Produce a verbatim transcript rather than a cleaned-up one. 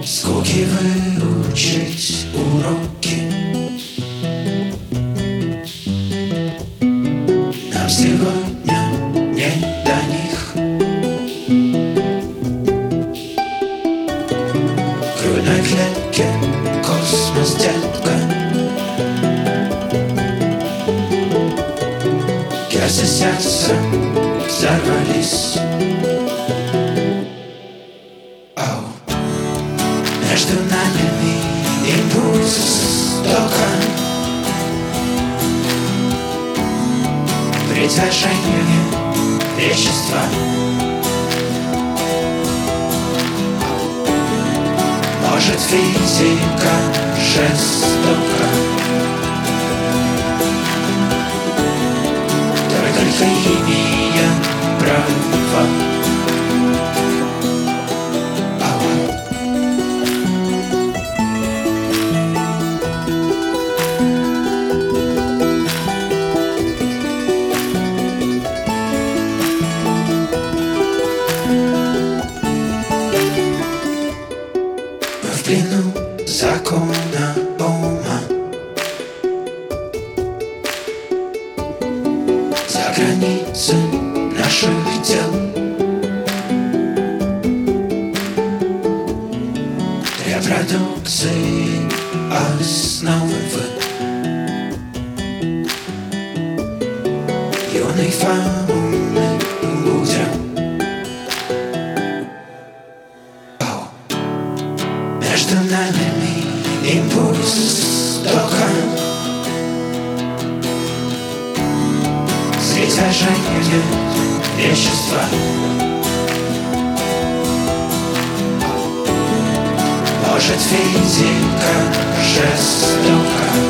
Скуки выучить уроки. Нам сегодня не до них. В грудной клетке космос, детка. Герцы сердца взорвались. Ау. Между нами импульс тока, притяжение вещества. Может, физика жестока, только химия права. В плену закона ума, за границей наших дел. Репродукции основы в юной фауны будем. Между нами импульс тока, притяжение вещества. Может, физика жестока,